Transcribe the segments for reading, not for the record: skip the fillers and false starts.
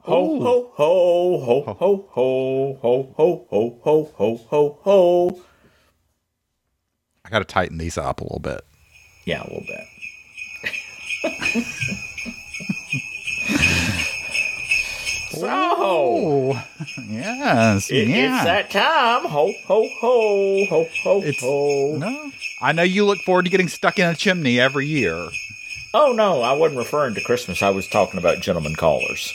Ho, ho, ho, ho, ho, ho, ho, ho, ho, ho, ho, ho, ho. I got to tighten these up a little bit. Yeah, a little bit. So, yes, it's that time. Ho, ho, ho, ho, ho, ho. No, I know you look forward to getting stuck in a chimney every year. Oh, no, I wasn't referring to Christmas. I was talking about gentlemen callers.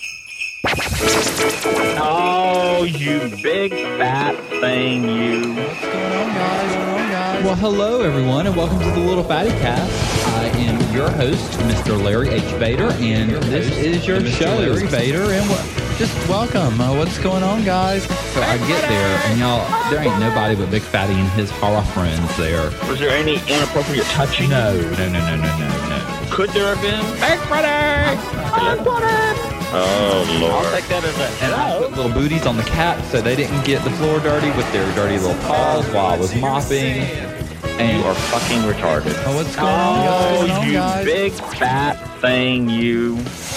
Oh, you big fat thing, you. What's going on, guys? Well, hello, everyone, and welcome to the Little Fatty Cast. I am your host, Mr. Larry H. Vader, and this is your show, Larry Vader, and just welcome. What's going on, guys? So I get there, and y'all, there ain't nobody but Big Fatty and his horror friends there. Was there any inappropriate touching? No. Could there have been? Big Fatty! Oh, Lord. I'll take that as a And I put little booties on the cats so they didn't get the floor dirty with their dirty little paws while I was mopping. And You are fucking retarded. oh, what's going on, guys? What's going on, you guys? big fat thing, you.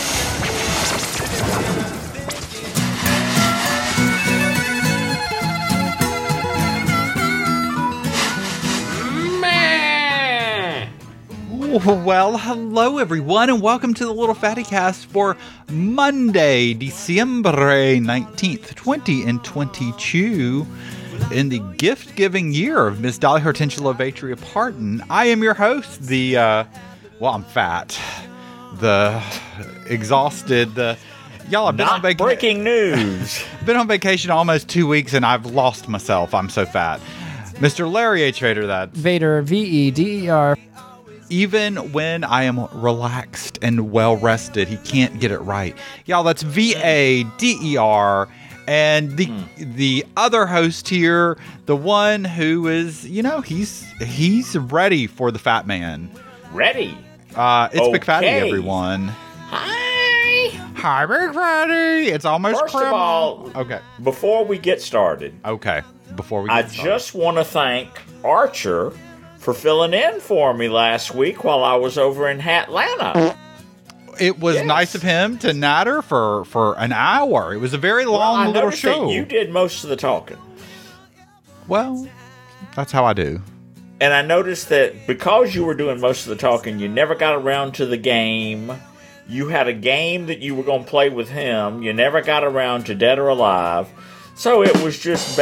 Well, hello everyone, and welcome to the Little Fatty Cast for Monday, December 19th, 2022, in the gift-giving year of Miss Dolly Hortensia Lovatria Parton. I am your host, I'm fat, the exhausted, y'all have been on Not vacation. breaking news. Been on vacation almost 2 weeks, and I've lost myself. I'm so fat. Mr. Larry H. Vader, that. Vader, Veder. Even when I am relaxed and well rested, he can't get it right. Y'all, that's Vader. And the other host here, the one who is, he's ready for the fat man. Ready. It's Big Fatty, Okay. everyone. Hi. Hi, Big Fatty. It's almost First of Christmas. all, Okay. before we get started, Okay. Before we I get started. just want to thank Archer for filling in for me last week while I was over in Atlanta. It was Yes. nice of him to natter for an hour. It was a very long I little noticed that show. you did most of the talking. Well, that's how I do. And I noticed that because you were doing most of the talking, you never got around to the game. You had a game that you were going to play with him. You never got around to Dead or Alive. So it was just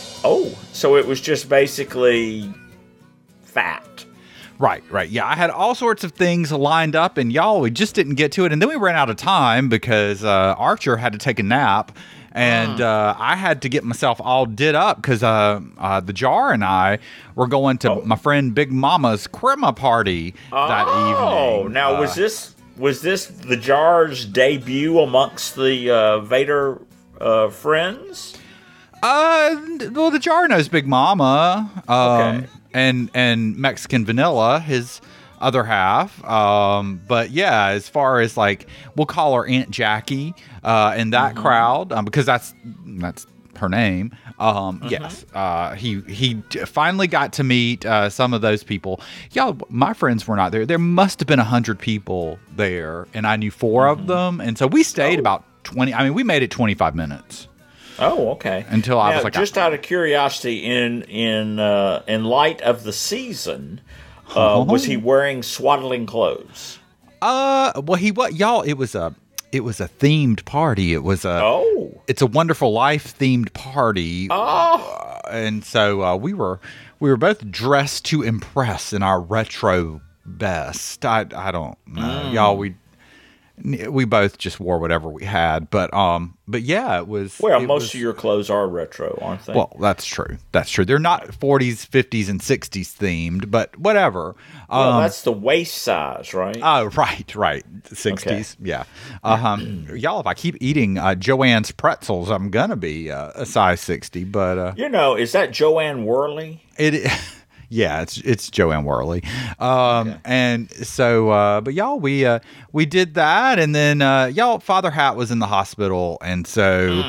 basically fat. Right. Yeah, I had all sorts of things lined up, and y'all, we just didn't get to it. And then we ran out of time because Archer had to take a nap, and I had to get myself all did up because the Jar and I were going to my friend Big Mama's crema party that evening. Oh, now was this the Jar's debut amongst the Vader friends? Well, the Jar knows Big Mama. Okay. And Mexican Vanilla, his other half. But yeah, as far as like, we'll call her Aunt Jackie in that crowd because that's her name. Yes, he finally got to meet some of those people. Y'all, my friends were not there. There must have been 100 people there, and I knew 4 of them, and so we stayed about 20. I mean, we made it 25 minutes. Oh, okay. Until I Now, was like, just out of curiosity, in light of the season, was he wearing swaddling clothes? Well, y'all. It was a themed party. It's a Wonderful Life themed party. Oh, And so we were both dressed to impress in our retro best. I don't know, y'all. We both just wore whatever we had, but yeah, it was. well, it most was- of your clothes are retro, aren't they? Well, that's true. They're not 40s, 50s, and 60s themed, but whatever. that's the waist size, right? Oh, right. 60s, yeah. Y'all, if I keep eating Joanne's pretzels, I'm gonna be a size 60. But is that Joanne Worley? yeah, it's Joanne Worley. And so, but y'all, we did that, and then y'all, Father Hat was in the hospital, and so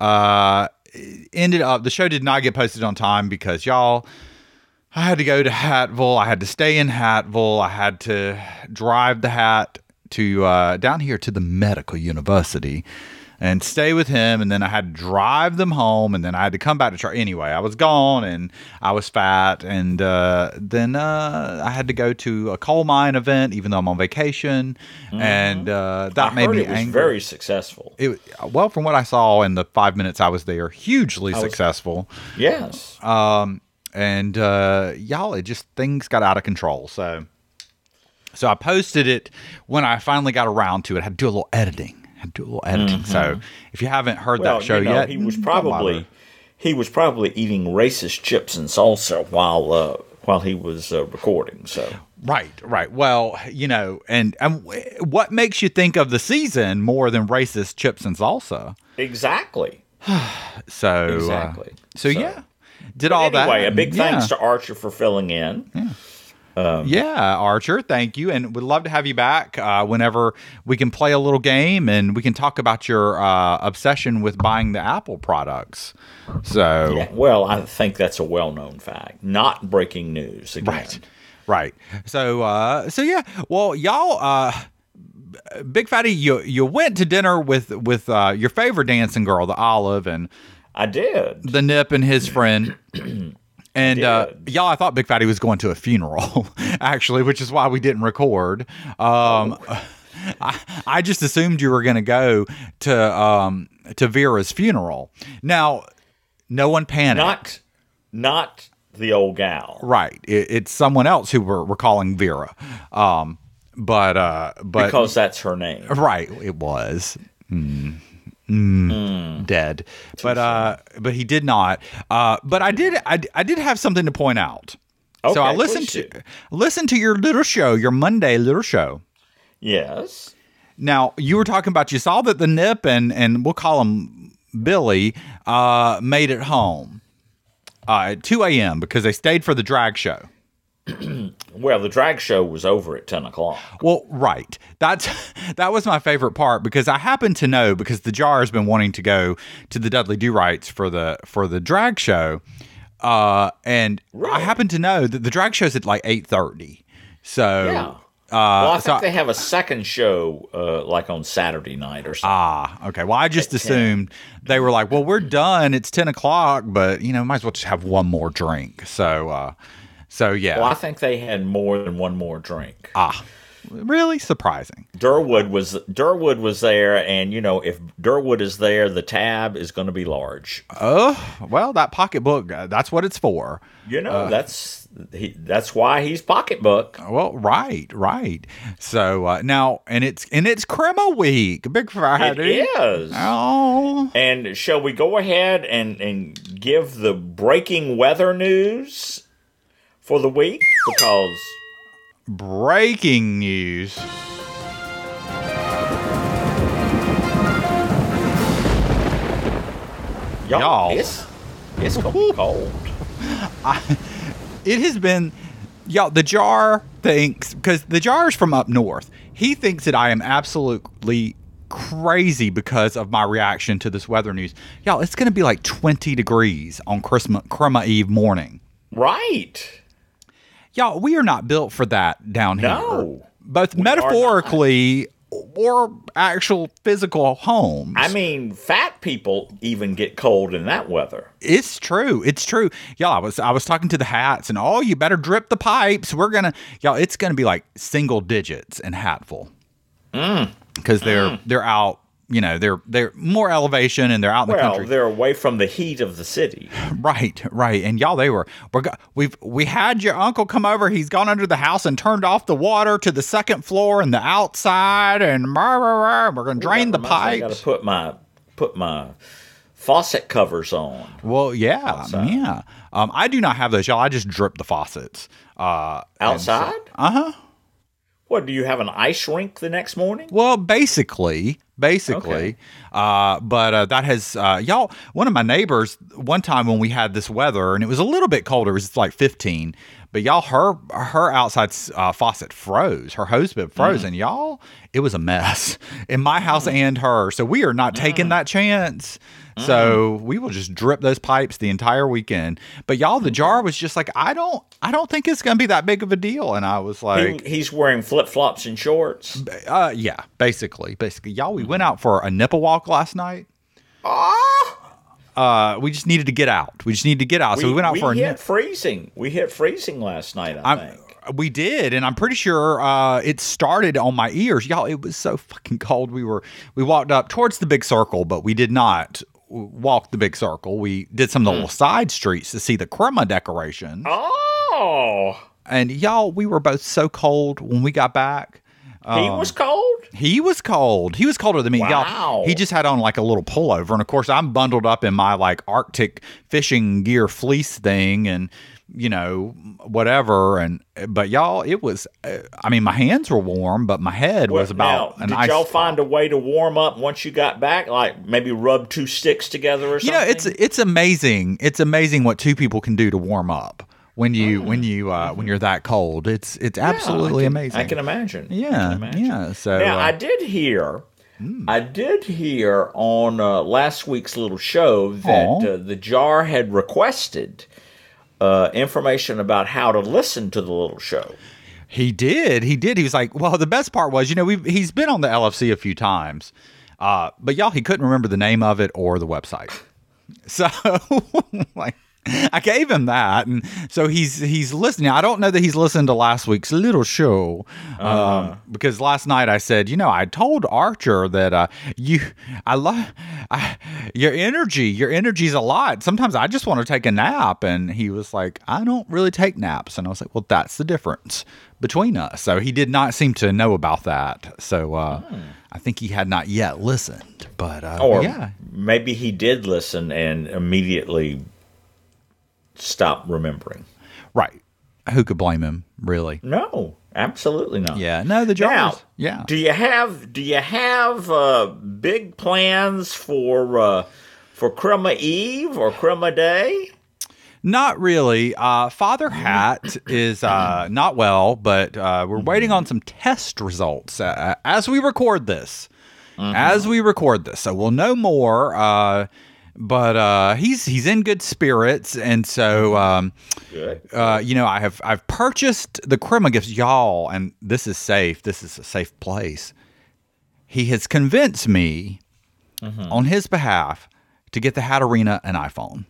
ended up the show did not get posted on time because y'all. I had to go to Hattville. I had to stay in Hattville. I had to drive the Hat to down here to the medical university and stay with him, and then I had to drive them home, and then I had to come back to Charlotte. Anyway, I was gone, and I was fat, and then I had to go to a coal mine event, even though I'm on vacation, and that made me angry. Very successful. Well, from what I saw in the 5 minutes I was there, hugely successful. Yes. And y'all, it just, things got out of control. So I posted it when I finally got around to it. I had to do a little editing. So if you haven't heard that show yet, he was probably eating racist chips and salsa while he was recording. So right. Well, and what makes you think of the season more than racist chips and salsa? Exactly. So yeah, did all that. Anyway, a big thanks to Archer for filling in. Yeah. Archer, thank you, and we'd love to have you back whenever we can play a little game and we can talk about your obsession with buying the Apple products. So, well, I think that's a well-known fact, not breaking news. Again. Right. So yeah. Well, y'all, Big Fatty, you went to dinner with your favorite dancing girl, the Olive, and I did. The Nip and his friend. And y'all, I thought Big Fatty was going to a funeral, actually, which is why we didn't record. I just assumed you were going to go to Vera's funeral. Now, no one panicked. Not the old gal. Right. It's someone else who we're calling Vera. But because that's her name. Right. It was. Dead, but he did not. But I did have something to point out. Okay, so I listened to your little show, your Monday little show. Yes. Now you were talking about, you saw that the Nip and we'll call him Billy made it home at 2 a.m. because they stayed for the drag show. Well, the drag show was over at 10 o'clock. Well, right. That was my favorite part, because I happen to know, because the Jar has been wanting to go to the Dudley Do-Rights for the drag show, and really? I happen to know that the drag show's at like 8:30. So yeah. Well, I think they have a second show like on Saturday night or something. Okay. Well, I just assumed they were like, well, we're done. It's 10 o'clock, but might as well just have one more drink. So yeah. Well, I think they had more than one more drink. Really surprising. Durwood was there, and if Durwood is there, the tab is going to be large. Oh, well, that pocketbook, that's what it's for. That's why he's pocketbook. Well, right. So now, and it's Crema Week, Big Friday. It is. Oh. And shall we go ahead and give the breaking weather news for the week? Because breaking news. Y'all. It's gonna be cold. It has been, y'all, the Jar thinks, because the Jar's from up north, he thinks that I am absolutely crazy because of my reaction to this weather news. Y'all, it's gonna be like 20 degrees on Christmas Eve morning. Right. Y'all, we are not built for that down here. No. Both metaphorically or actual physical homes. I mean, fat people even get cold in that weather. It's true. Y'all, I was talking to the hats, and you better drip the pipes. It's gonna be like single digits in Hatful. Because they're out. They're more elevation, and they're out in the country. Well, they're away from the heat of the city. Right. And y'all, we had your uncle come over. He's gone under the house and turned off the water to the second floor and the outside, and we're going to drain the pipes. I got to put my faucet covers on. Well, yeah, outside. Yeah. I do not have those, y'all. I just drip the faucets. Outside? Uh-huh. What, do you have an ice rink the next morning? Well, basically, basically. But that has y'all. One of my neighbors one time when we had this weather and it was a little bit colder, it was like 15. But y'all, her outside faucet froze. Her hose bib froze, and y'all, it was a mess in my house and her. So we are not taking that chance. So we will just drip those pipes the entire weekend. But y'all, the jar was just like, I don't think it's going to be that big of a deal. And I was like, he's wearing flip flops and shorts. Yeah, basically, y'all. We went out for a nipple walk last night. We just needed to get out. So we went out for a nip. Freezing. We hit freezing last night, I think. We did, and I'm pretty sure it started on my ears. Y'all, it was so fucking cold. We walked up towards the big circle, but we did not walk the big circle. We did some of the little side streets to see the Crema decorations. Oh. And y'all, we were both so cold when we got back. He was cold? He was cold. He was colder than me. Wow. Y'all, he just had on like a little pullover. And of course, I'm bundled up in my like Arctic fishing gear fleece thing and, you know, whatever. But y'all, it was, I mean, my hands were warm, but my head was about an ice. Did y'all find a way to warm up once you got back? Like maybe rub two sticks together or something? You know, it's amazing. It's amazing what two people can do to warm up. When you're that cold, it's absolutely amazing. I can imagine. Yeah. So now I did hear on last week's little show that the Jar had requested information about how to listen to the little show. He did. He was like, well, the best part was, you know, he's been on the LFC a few times, but y'all, he couldn't remember the name of it or the website. So like. I gave him that, and so he's listening. I don't know that he's listened to last week's little show because last night I said, you know, I told Archer that your energy's a lot. Sometimes I just want to take a nap, and he was like, I don't really take naps, and I was like, well, that's the difference between us. So he did not seem to know about that. So I think he had not yet listened, but yeah, maybe he did listen and immediately stop remembering. Right. Who could blame him, really? No, absolutely not. Yeah. No, the Jars. Now, yeah. Do you have big plans for Crema Eve or Crema Day? Not really. Father Hat is not well, but we're waiting on some test results as we record this. So we'll know more. But he's in good spirits, and so Good. You know, I've purchased the Crema gifts, y'all, and this is safe. This is a safe place. He has convinced me on his behalf to get the Hatterina an iPhone.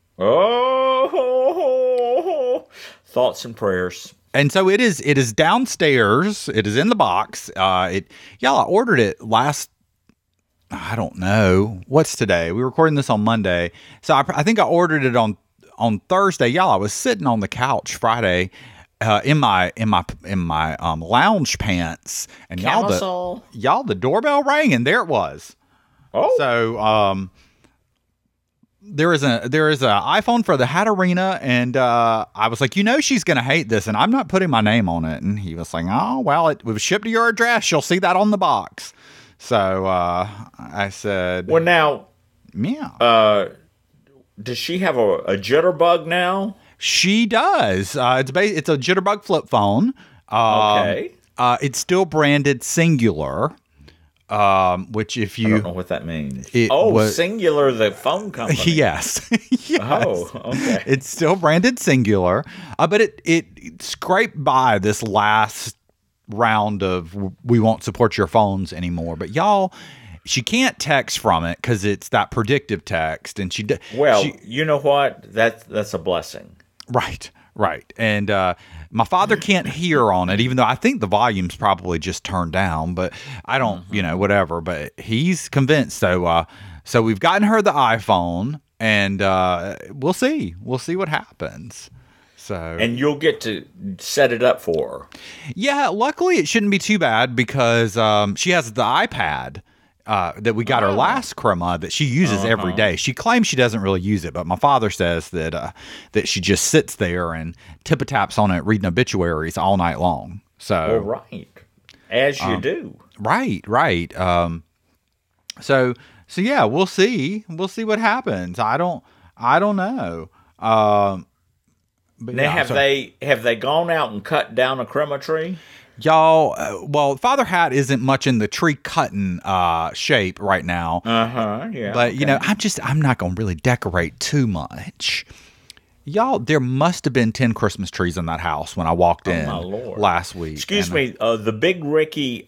Oh, thoughts and prayers. And so it is downstairs. It is in the box. I ordered it last. I don't know. What's today? We're recording this on Monday. So I think I ordered it on Thursday. Y'all, I was sitting on the couch Friday in my lounge pants, and y'all the doorbell rang, and there it was. Oh. So there is an iPhone for the Hatterina, and I was like, you know, she's gonna hate this, and I'm not putting my name on it. And he was like, oh well, it was shipped to your address. You'll see that on the box. So I said, well, now, yeah. Does she have a jitterbug now? She does. It's a jitterbug flip phone. Okay. It's still branded Singular, which if you I don't know what that means. Singular, the phone company. Yes. Yes. Oh, okay. It's still branded Singular, but it scraped by this last round of we won't support your phones anymore. But y'all, she can't text from it because it's that predictive text, and you know what? That's a blessing. Right. And my father can't hear on it, even though I think the volume's probably just turned down. But I don't, whatever. But he's convinced. So we've gotten her the iPhone, and we'll see. We'll see what happens. And you'll get to set it up for her. Yeah, luckily it shouldn't be too bad because she has the iPad that we got her last Crema that she uses every day. She claims she doesn't really use it, but my father says that she just sits there and tip-a-taps on it reading obituaries all night long. So, right. As you do. Right. So yeah, we'll see. We'll see what happens. I don't know. But Now, yeah, have they gone out and cut down a Christmas tree? y'all, well, Father Hat isn't much in the tree cutting shape right now. Yeah. But okay. I'm not gonna really decorate too much. Y'all, there must have been 10 Christmas trees in that house when I walked in my Lord. last week. Excuse me. The Big Ricky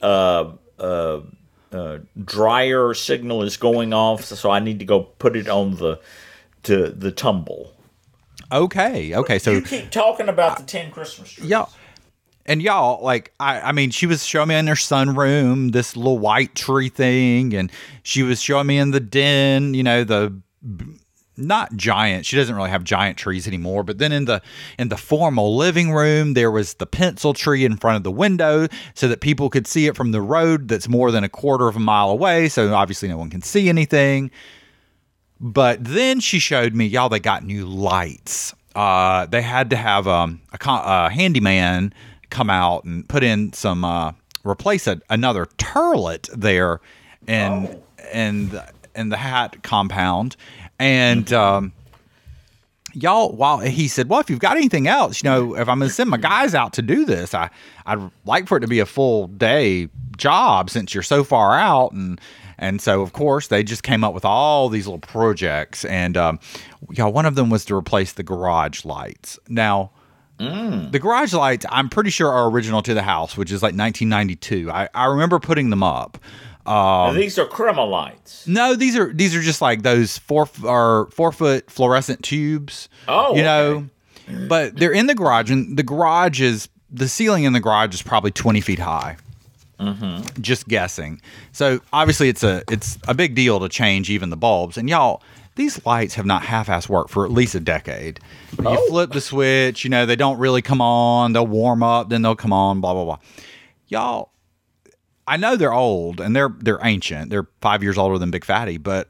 dryer signal is going off, so I need to go put it on the tumble. Okay. So You keep talking about the 10 Christmas trees. y'all, like, I mean, she was showing me in her sunroom this little white tree thing, and she was showing me in the den, not giant. She doesn't really have giant trees anymore. But then in the formal living room, there was the pencil tree in front of the window so that people could see it from the road that's more than a quarter of a mile away. So obviously no one can see anything. But then she showed me, y'all, they got new lights. They had to have a handyman come out and put in some replace another turlet there in the Hat compound. And y'all, while he said, well, if you've got anything else, if I'm going to send my guys out to do this, I'd like for it to be a full day job since you're so far out. And so, of course, they just came up with all these little projects. And y'all, one of them was to replace the garage lights. Now, the garage lights, I'm pretty sure are original to the house, which is like 1992. I remember putting them up. Now, these are Crema lights. No, these are just like those 4 foot fluorescent tubes. Oh, okay. But they're in the garage, and the ceiling in the garage is probably 20 feet high. Mm-hmm. Just guessing. So obviously it's a big deal to change even the bulbs. And y'all, these lights have not half-ass worked for at least a decade. You flip the switch, they don't really come on. They'll warm up, then they'll come on. Blah blah blah. Y'all. I know they're old and they're ancient. They're 5 years older than Big Fatty, but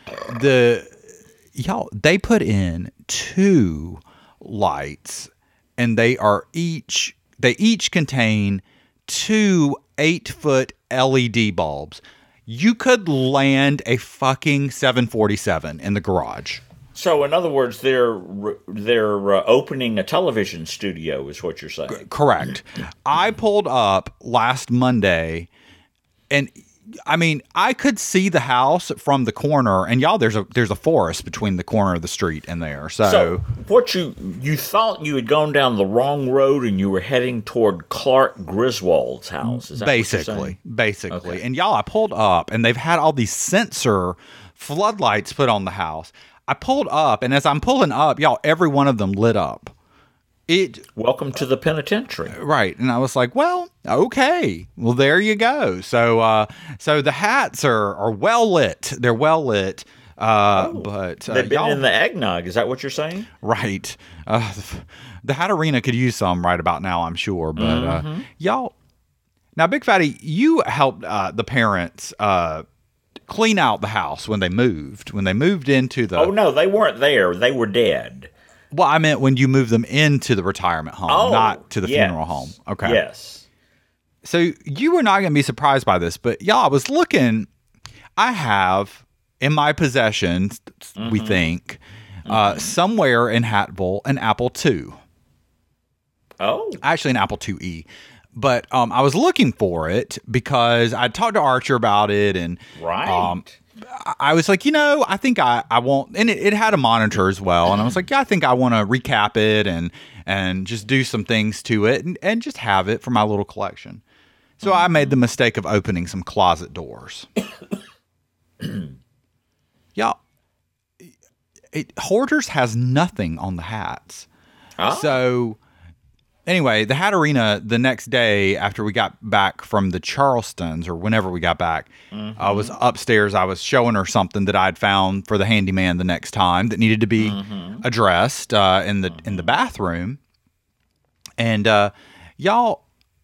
they put in 2 lights, and they each contain 2 8-foot LED bulbs. You could land a fucking 747 in the garage. So, in other words, they're opening a television studio, is what you're saying. Correct. I pulled up last Monday. And I mean, I could see the house from the corner, and y'all, there's a forest between the corner of the street and there. So what you thought you had gone down the wrong road and you were heading toward Clark Griswold's house. Is that basically. Okay. And y'all, I pulled up, and they've had all these sensor floodlights put on the house. I pulled up, and as I'm pulling up, y'all, every one of them lit up. Welcome to the penitentiary. Right. And I was like, well, okay. Well, there you go. So the hats are well lit. They're well lit. But they've been in the eggnog. Is that what you're saying? Right. The Hat Arena could use some right about now, I'm sure. But y'all, now, Big Fatty, you helped the parents clean out the house when they moved. When they moved into the... Oh, no, they weren't there. They were dead. Well, I meant when you moved them into the retirement home, not to the funeral home. Okay. Yes. So you were not going to be surprised by this, but y'all, I was looking. I have in my possession, we think, somewhere in Hattville, an Apple II. Oh. Actually, an Apple IIe. But I was looking for it because I talked to Archer about it, and I was like, I think I want, and it had a monitor as well. And I was like, yeah, I think I want to recap it and just do some things to it and just have it for my little collection. So I made the mistake of opening some closet doors. Y'all, Hoarders has nothing on the hats. So anyway, the Hat Arena, the next day after we got back from the Charlestons, or whenever we got back, I was upstairs. I was showing her something that I'd found for the handyman the next time that needed to be addressed in the bathroom. And y'all,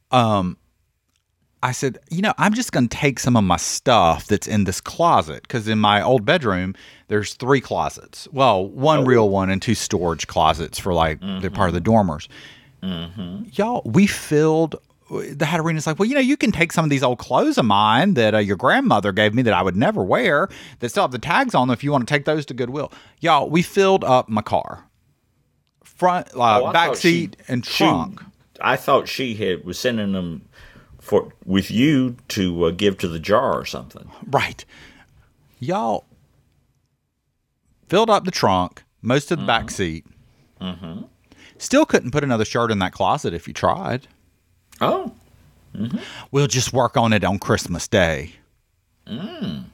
I said, I'm just going to take some of my stuff that's in this closet, because in my old bedroom, there's 3 closets. Well, one real one and 2 storage closets for they're part of the dormers. Y'all, we filled the Hatterina's like, well, you can take some of these old clothes of mine that your grandmother gave me that I would never wear that still have the tags on them if you want to take those to Goodwill. Y'all, we filled up my car. Front, back seat, and trunk. I thought she was sending them with you to give to the jar or something. Right. Y'all filled up the trunk, most of the back seat. Mm-hmm. Still couldn't put another shirt in that closet if you tried. Oh. Mm-hmm. We'll just work on it on Christmas Day. Mm.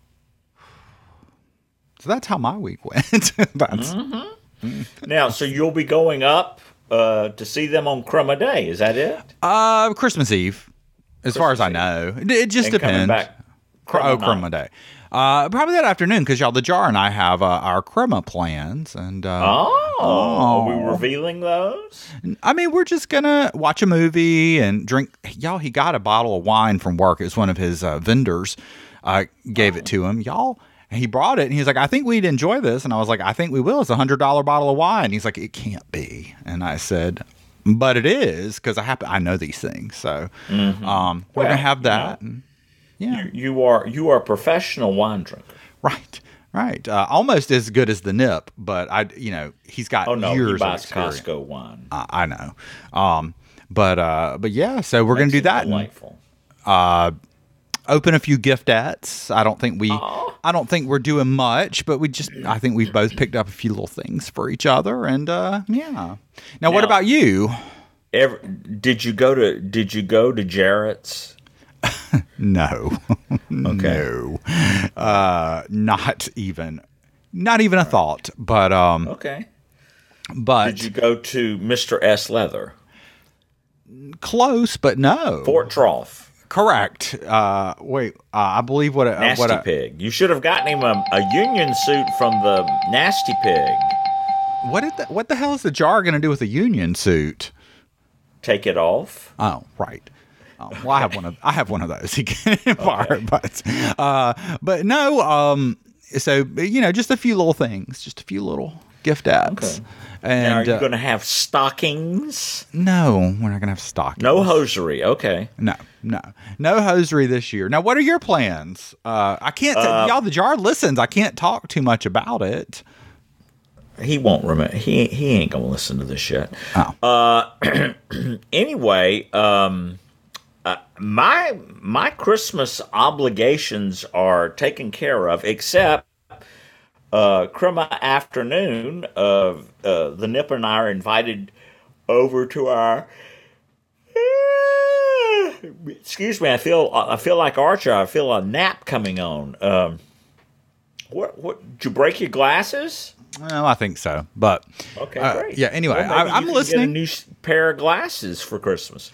So that's how my week went. Now, so you'll be going up to see them on Chroma Day, is that it? Christmas Eve, as far as I know. It just depends. Back Chroma Day. Probably that afternoon, because y'all, the Jar and I have our Chroma plans. And are we revealing those? I mean, we're just going to watch a movie and drink. Y'all, he got a bottle of wine from work. It was one of his vendors gave it to him. Y'all, he brought it, and he's like, I think we'd enjoy this. And I was like, I think we will. It's $100 bottle of wine. He's like, it can't be. And I said, but it is, because I know these things. So we're going to have that. Yeah, you are a professional wine drinker. Right. Almost as good as the Nip, but he's got years he buys of experience. Costco wine. I know. But yeah, so we're going to do that. Delightful. Open a few giftettes. I don't think we're doing much, but I think we've both picked up a few little things for each other, and yeah. Now, what about you? Did you go to Jarrett's? No. Okay. No. Not even a thought. But okay. But did you go to Mr. S. Leather? Close, but no. Fort Trough. Correct. Wait. I believe Nasty Pig. You should have gotten him a union suit from the Nasty Pig. What the hell is the Jar going to do with a union suit? Take it off. Oh, right. Well, I have one of those. He can borrow, but no. So just a few little things, just a few little giftettes. Okay. And now, are you going to have stockings? No, we're not going to have stockings. No hosiery. Okay. No hosiery this year. Now, what are your plans? I can't. Y'all, the Jar listens. I can't talk too much about it. He won't remember. He ain't going to listen to this shit. Oh. Anyway. My Christmas obligations are taken care of, except Chroma afternoon. The Nip and I are invited over to our. Excuse me, I feel like Archer. I feel a nap coming on. What? Did you break your glasses? Well, I think so, but okay, great. Yeah. Anyway, well, I'm listening. Get a new pair of glasses for Christmas.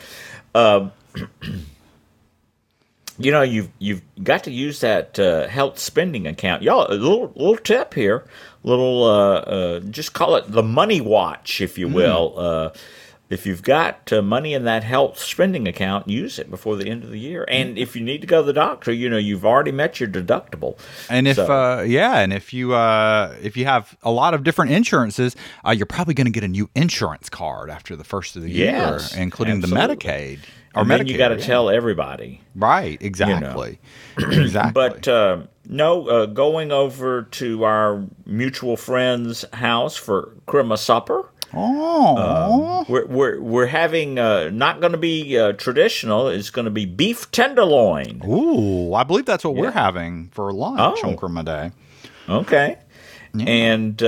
You've got to use that health spending account. Y'all, a little tip here. Just call it the money watch, if you will. If you've got money in that health spending account, use it before the end of the year. And if you need to go to the doctor, you've already met your deductible. And if you have a lot of different insurances, you're probably going to get a new insurance card after the first of the year, including absolutely. the Medicaid. And then you got to tell everybody. Right, exactly. Exactly. But going over to our mutual friend's house for Chroma supper. Oh, we're having not going to be traditional. It's going to be beef tenderloin. Ooh, I believe that's what we're having for lunch on Chroma Day. Okay, and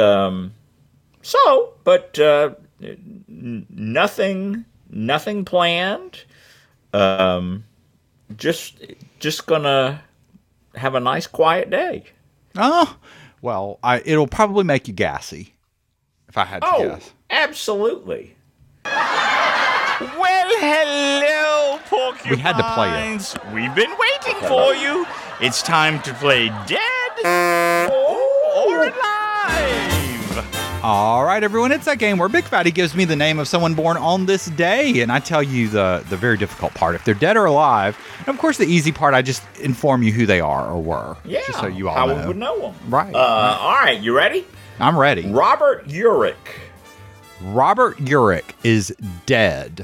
nothing planned. Just gonna have a nice quiet day. Oh, well, it'll probably make you gassy. If I had to guess. Absolutely. Well, hello, porcupines. We had to play it. We've been waiting for you. It's time to play dead or alive. All right, everyone, it's that game where Big Fatty gives me the name of someone born on this day, and I tell you the very difficult part, if they're dead or alive. And, of course, the easy part, I just inform you who they are or were. Yeah, just so you all how know. we would know them. Right. All right, you ready? I'm ready. Robert Urich. Robert Urich is dead.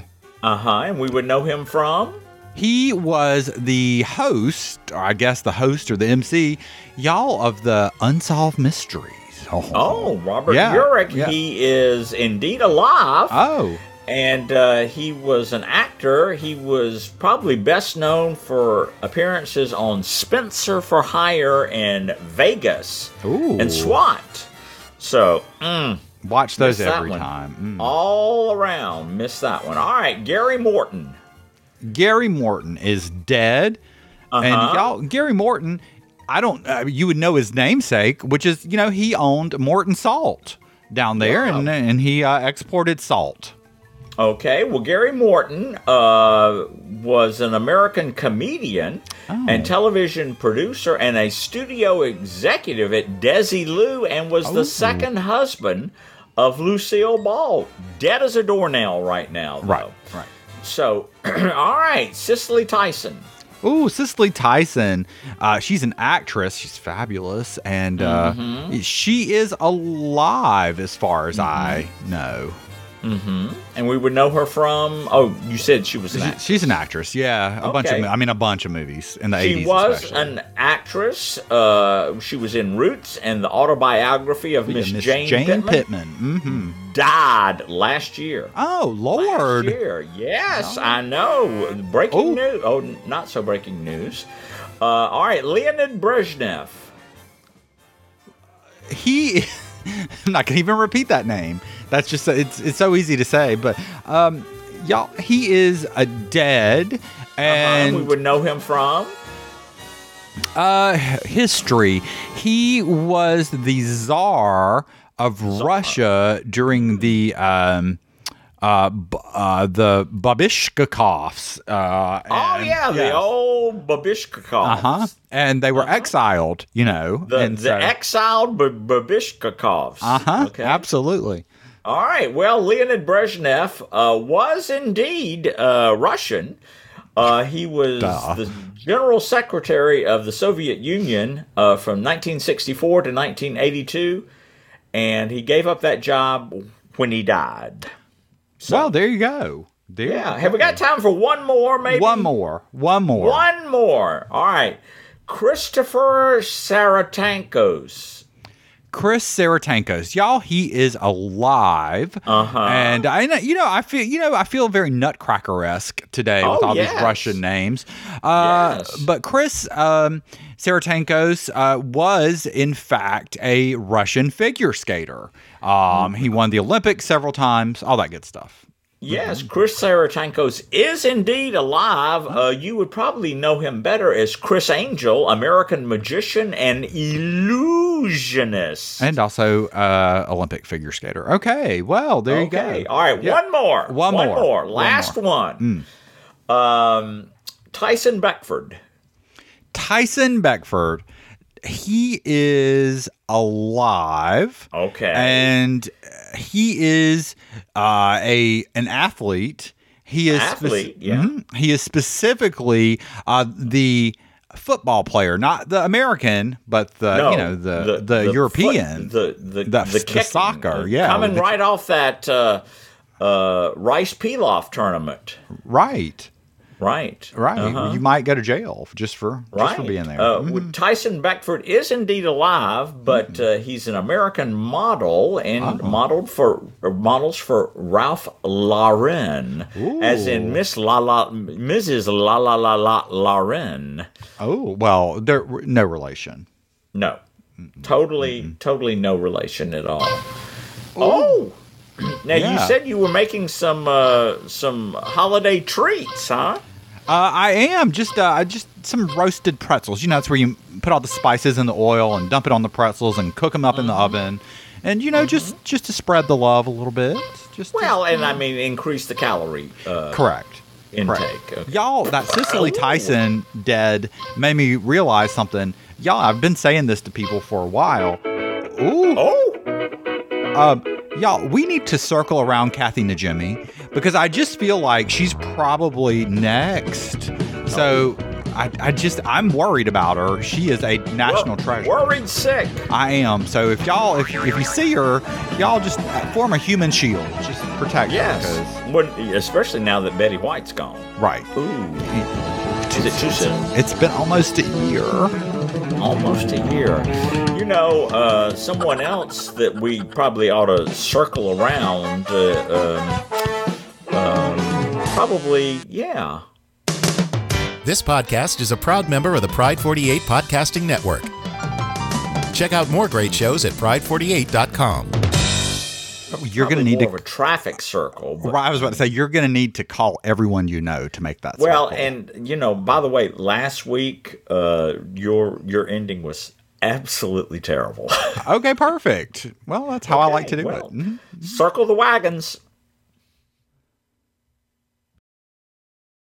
And we would know him from? He was the host, or I guess the host or the MC, y'all, of the Unsolved Mysteries. Oh, Robert Yeah, Urich. yeah. He is indeed alive. Oh. And he was an actor. He was probably best known for appearances on Spencer for Hire and Vegas Ooh. and SWAT. So, Watch those missed that every one. time. All around, missed that one. All right, Gary Morton. Gary Morton is dead. And y'all, Gary Morton, I don't, you would know his namesake, which is, he owned Morton Salt down there, Yeah. and he exported salt. Okay, well, Gary Morton was an American comedian and television producer and a studio executive at Desilu and was the second husband of Lucille Ball. Dead as a doornail right now, though. Right. So, all right, Cicely Tyson. Ooh, Cicely Tyson. She's an actress. She's fabulous. And she is alive as far as I know. And we would know her from, you said she was an actress. She's an actress, yeah. A bunch of movies in the 80s. She was especially. an actress. She was in Roots and the autobiography of Miss Jane Pittman. Died last year. Oh, Lord. Last year. Yes, I know. Breaking news. Oh, not so breaking news. All right, Leonid Brezhnev. He... I'm not going to even repeat that name. That's just, it's so easy to say. But, y'all, he is dead. And we would know him from? history. He was the Tsar of Russia during the Babishkakovs. The old Babishkakovs. And they were exiled, The exiled Babishkakovs. Okay. Absolutely. All right. Well, Leonid Brezhnev was indeed Russian. He was the General Secretary of the Soviet Union from 1964 to 1982, and he gave up that job when he died. So, well, there you go. Have we got time for one more, maybe? One more. All right. Christopher Saratankos. Chris Saratankos, y'all, he is alive, and I feel very Nutcracker-esque today with all these Russian names. But Chris Saratankos was in fact a Russian figure skater. He won the Olympics several times, all that good stuff. Yes, Chris Saratankos is indeed alive. You would probably know him better as Chris Angel, American magician and illusionist. And also Olympic figure skater. Okay, well, there you go. All right, one more. Last one. Tyson Beckford. Tyson Beckford. He is alive. Okay. And he is an athlete. He is he is specifically the football player, not the American, but the European, the soccer. Coming right off that Rice Pilaf tournament. Right. Uh-huh. You might go to jail just for being there. Tyson Beckford is indeed alive, but he's an American model and models for Ralph Lauren, as in Mrs. Lauren. Oh, well, they're no relation. No, totally no relation at all. Oh. Now, you said you were making some holiday treats, huh? I am just some roasted pretzels. It's where you put all the spices in the oil and dump it on the pretzels and cook them up in the oven, and just to spread the love a little bit. Increase the calorie. Correct. Intake. Okay. Y'all, that Cicely Tyson dead made me realize something. Y'all, I've been saying this to people for a while. Y'all, we need to circle around Kathy Najimy because I just feel like she's probably next. So I'm worried about her. She is a national treasure. Worried sick. I am. So if you see her, y'all just form a human shield. Just protect her. Yes. Especially now that Betty White's gone. Right. Ooh. Is it too soon? It's been almost a year. Almost a year. You know, someone else that we probably ought to circle around, probably, yeah. This podcast is a proud member of the Pride 48 Podcasting Network. Check out more great shows at pride48.com. You're going to need more of a traffic circle. But, I was about to say, you're going to need to call everyone you know to make that well, circle. and, you know, by the way, last week, your ending was absolutely terrible. Okay, perfect. Well, that's how I like to do it. Mm-hmm. Circle the wagons.